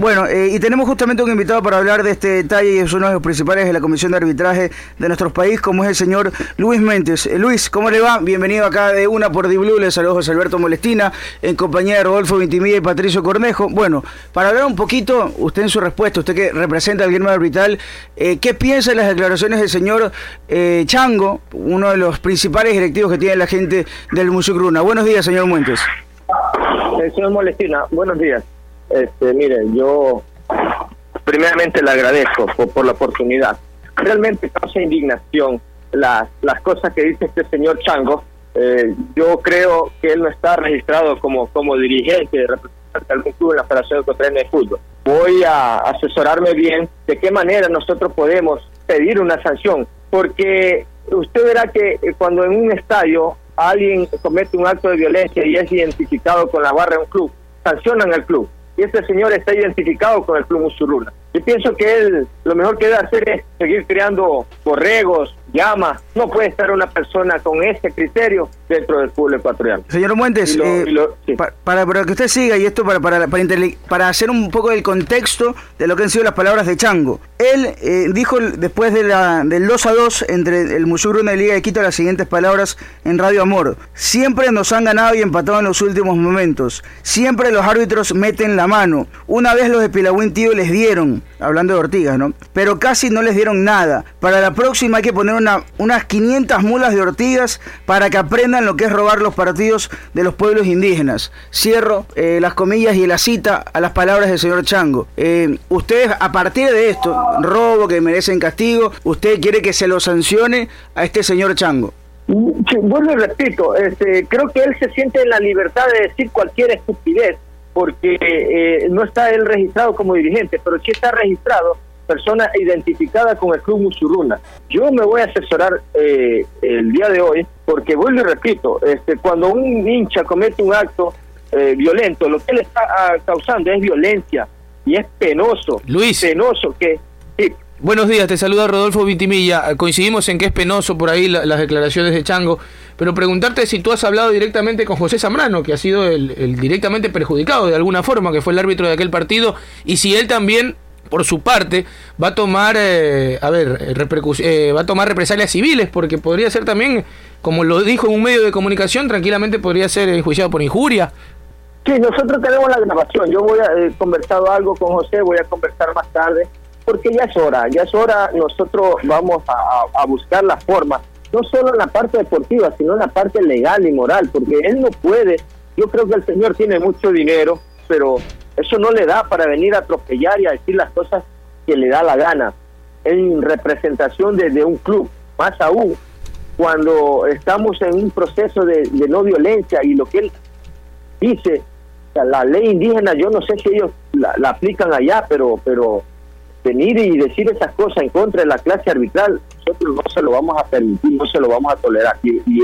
Bueno, y tenemos justamente un invitado para hablar de este detalle y es uno de los principales de la Comisión de Arbitraje de nuestro país, como es el señor Luis Méndez. Luis, ¿cómo le va? Bienvenido acá de Una por Di Blue. Les saludo José Alberto Molestina, en compañía de Rodolfo Vintimilla y Patricio Cornejo. Bueno, para hablar un poquito, usted en su respuesta, usted que representa al gremio arbitral, ¿qué piensa de las declaraciones del señor Chango, uno de los principales directivos que tiene la gente del Musucruna? Buenos días, señor Méndez. Señor Molestina, buenos días. Mire, yo primeramente le agradezco por la oportunidad. Realmente causa indignación las cosas que dice este señor Chango. Yo creo que él no está registrado como dirigente, representante de algún club en la Federación Ecuatoriana de Fútbol. Voy a asesorarme bien de qué manera nosotros podemos pedir una sanción, porque usted verá que cuando en un estadio alguien comete un acto de violencia y es identificado con la barra de un club, sancionan al club. Y este señor está identificado con el Club Musurruna. Yo pienso que él lo mejor que debe hacer es seguir creando borregos, llamas. No puede estar una persona con ese criterio dentro del fútbol ecuatoriano. Señor Muentes, sí. para que usted siga, y esto para hacer un poco del contexto de lo que han sido las palabras de Chango. Él dijo después del 2-2 entre el Musurruna y Liga de Quito las siguientes palabras en Radio Amor: siempre nos han ganado y empatado en los últimos momentos. Siempre los árbitros meten la mano. Una vez los de Pilagüín Tío les dieron, hablando de Ortigas, ¿no? Pero casi no les dieron nada. Para la próxima hay que poner unas 500 mulas de Ortigas para que aprendan lo que es robar los partidos de los pueblos indígenas. Cierro las comillas y la cita a las palabras del señor Chango. Ustedes, a partir de esto, robo que merecen castigo, usted quiere que se lo sancione a este señor Chango. Sí, bueno, repito, creo que él se siente en la libertad de decir cualquier estupidez, porque no está él registrado como dirigente, pero sí está registrado persona identificada con el Club Musurruna. Yo me voy a asesorar el día de hoy, porque vuelvo y repito, cuando un hincha comete un acto violento, lo que él está causando es violencia, y es penoso. Luis. Penoso que... Sí. Buenos días, te saluda Rodolfo Vintimilla. Coincidimos en que es penoso por ahí las declaraciones de Chango, pero preguntarte si tú has hablado directamente con José Zambrano, que ha sido el directamente perjudicado de alguna forma, que fue el árbitro de aquel partido, y si él también, por su parte, va a tomar va a tomar represalias civiles, porque podría ser también, como lo dijo en un medio de comunicación, tranquilamente podría ser enjuiciado por injuria. Sí, nosotros tenemos la grabación. Yo voy a conversado algo con José, voy a conversar más tarde, porque ya es hora. Nosotros vamos a buscar la forma, no solo en la parte deportiva, sino en la parte legal y moral, porque él no puede. Yo creo que el señor tiene mucho dinero, pero eso no le da para venir a atropellar y a decir las cosas que le da la gana en representación de un club, más aún cuando estamos en un proceso de no violencia. Y lo que él dice, la ley indígena, yo no sé si ellos la aplican allá, pero venir y decir esas cosas en contra de la clase arbitral, nosotros no se lo vamos a permitir, no se lo vamos a tolerar,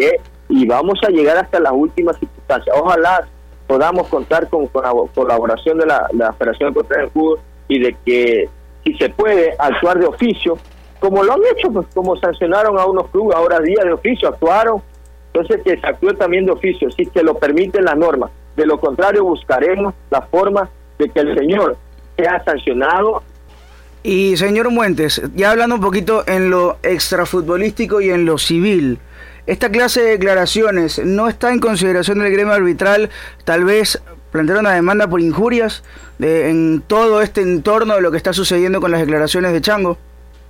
y vamos a llegar hasta las últimas circunstancias. Ojalá podamos contar con la colaboración de la Federación Ecuatoriana de Fútbol, y de que, si se puede, actuar de oficio, como lo han hecho, pues, como sancionaron a unos clubes, ahora día de oficio actuaron, entonces que se actúe también de oficio, si se lo permiten las normas. De lo contrario, buscaremos la forma de que el señor sea sancionado. Y señor Muentes, ya hablando un poquito en lo extrafutbolístico y en lo civil, esta clase de declaraciones no está en consideración del gremio arbitral, tal vez plantear una demanda por injurias en todo este entorno de lo que está sucediendo con las declaraciones de Chango.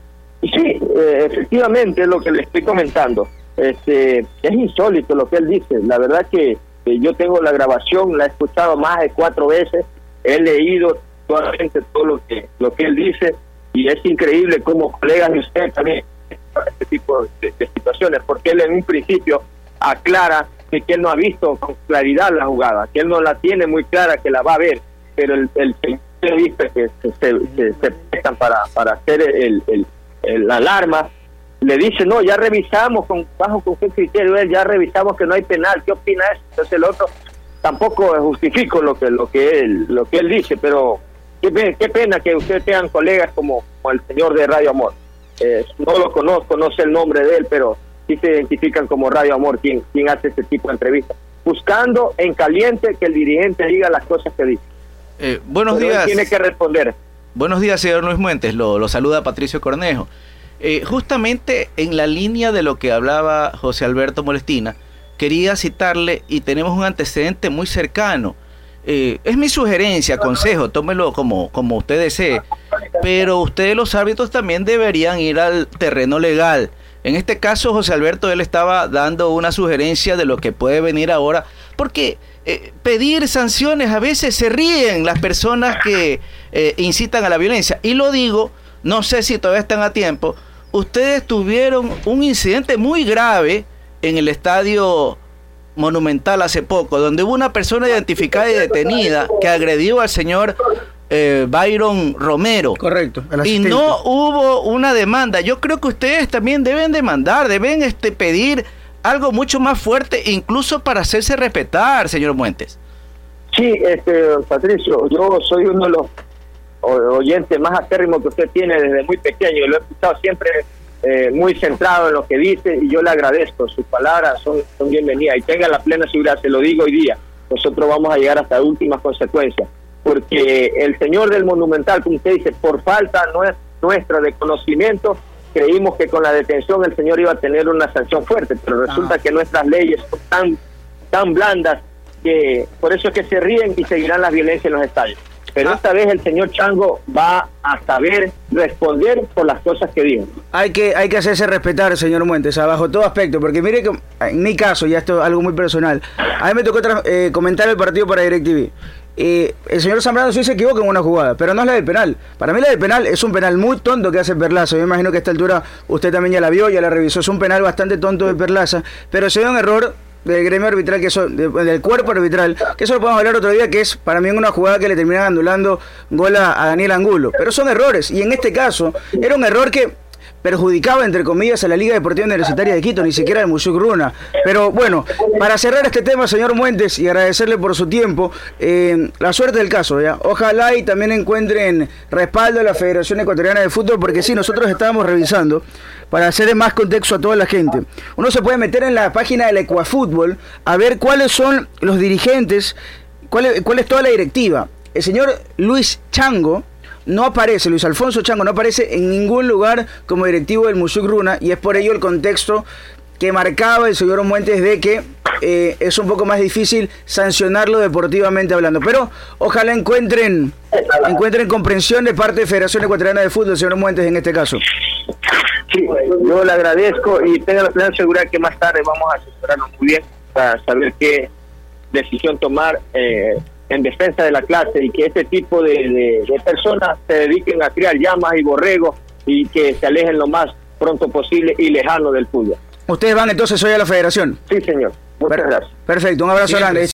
Sí, efectivamente es lo que le estoy comentando. Es insólito lo que él dice. La verdad que yo tengo la grabación, la he escuchado más de 4 veces, he leído totalmente todo lo que él dice, y es increíble cómo colegas de usted también este tipo de situaciones, porque él en un principio aclara que él no ha visto con claridad la jugada, que él no la tiene muy clara, que la va a ver, pero el señor dice que se prestan para hacer la alarma. Le dice, no, ya revisamos, bajo con qué criterio es, ya revisamos que no hay penal, ¿qué opina eso? Entonces el otro tampoco justifico lo que él dice, pero qué pena que ustedes tengan colegas como el señor de Radio Amor. No lo conozco, no sé el nombre de él, pero sí se identifican como Radio Amor quien hace este tipo de entrevistas, buscando en caliente que el dirigente diga las cosas que dice. Buenos días. Tiene que responder. Buenos días, señor Luis Muentes. Lo saluda Patricio Cornejo. Justamente en la línea de lo que hablaba José Alberto Molestina, quería citarle, y tenemos un antecedente muy cercano. Es mi sugerencia, consejo, tómelo como usted desee, pero ustedes los árbitros también deberían ir al terreno legal. En este caso, José Alberto, él estaba dando una sugerencia de lo que puede venir ahora, porque pedir sanciones, a veces se ríen las personas que incitan a la violencia. Y lo digo, no sé si todavía están a tiempo. Ustedes tuvieron un incidente muy grave en el Estadio Monumental hace poco, donde hubo una persona identificada y detenida que agredió al señor Byron Romero. Correcto. Y no hubo una demanda. Yo creo que ustedes también deben demandar, deben pedir algo mucho más fuerte, incluso para hacerse respetar, señor Muentes. Sí, Patricio, yo soy uno de los oyentes más acérrimos que usted tiene desde muy pequeño. Lo he escuchado siempre muy centrado en lo que dice, y yo le agradezco. Sus palabras son bienvenidas, y tenga la plena seguridad, se lo digo hoy día, nosotros vamos a llegar hasta últimas consecuencias, porque el señor del Monumental, como usted dice, por falta nuestra de conocimiento, creímos que con la detención el señor iba a tener una sanción fuerte, pero resulta que nuestras leyes son tan blandas que por eso es que se ríen y seguirán las violencias en los estadios. Pero esta vez el señor Chango va a saber responder por las cosas que dijo. Hay que hacerse respetar, señor Muentes, bajo todo aspecto, porque mire que en mi caso, ya esto es algo muy personal, a mí me tocó comentar el partido para DirecTV. El señor Zambrano sí se equivoca en una jugada, pero no es la del penal. Para mí la del penal es un penal muy tonto que hace Perlaza. Yo imagino que a esta altura usted también ya la vio, ya la revisó. Es un penal bastante tonto de Perlaza, pero se dio un error del gremio arbitral, que eso, del cuerpo arbitral, que eso lo podemos hablar otro día, que es para mí una jugada que le terminan anulando gol a Daniel Angulo. Pero son errores, y en este caso era un error que perjudicaba, entre comillas, a la Liga Deportiva Universitaria de Quito, ni siquiera al Musuc Runa. Pero bueno, para cerrar este tema, señor Muentes, y agradecerle por su tiempo, la suerte del caso, ¿ya? Ojalá y también encuentren respaldo de la Federación Ecuatoriana de Fútbol, porque sí, nosotros estábamos revisando, para hacer más contexto a toda la gente. Uno se puede meter en la página del Ecuafútbol a ver cuáles son los dirigentes, cuál es toda la directiva. El señor Luis Chango no aparece, Luis Alfonso Chango no aparece en ningún lugar como directivo del Musuc Runa, y es por ello el contexto que marcaba el señor Muentes de que es un poco más difícil sancionarlo deportivamente hablando. Pero ojalá encuentren comprensión de parte de Federación Ecuatoriana de Fútbol, señor Muentes, en este caso. Sí, yo le agradezco, y tenga la plena seguridad que más tarde vamos a asesorarnos muy bien para saber qué decisión tomar en defensa de la clase, y que este tipo de personas se dediquen a criar llamas y borregos, y que se alejen lo más pronto posible y lejano del fútbol. ¿Ustedes van entonces hoy a la federación? Sí, señor. Muchas gracias. Perfecto, un abrazo grande.